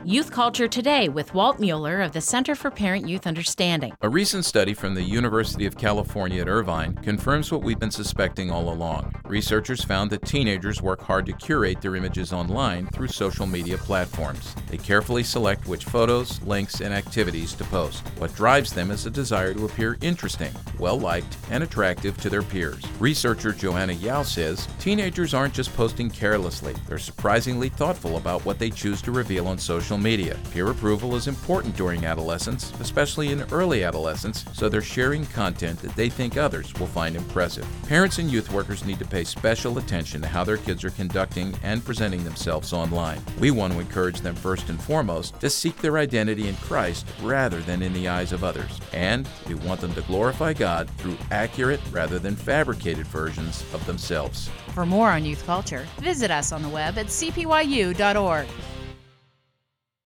Youth Culture Today with Walt Mueller of the Center for Parent-Youth Understanding. A recent study from the University of California at Irvine confirms what we've been suspecting all along. Researchers found that teenagers work hard to curate their images online through social media platforms. They carefully select which photos, links, and activities to post. What drives them is a desire to appear interesting, well-liked, and attractive to their peers. Researcher Joanna Yao says teenagers aren't just posting carelessly. They're surprisingly thoughtful about what they choose to reveal on social media. Peer approval is important during adolescence, especially in early adolescence, so they're sharing content that they think others will find impressive. Parents and youth workers need to pay special attention to how their kids are conducting and presenting themselves online. We want to encourage them first and foremost to seek their identity in Christ rather than in the eyes of others. And we want them to glorify God through accurate rather than fabricated versions of themselves. For more on youth culture, visit us on the web at cpyu.org.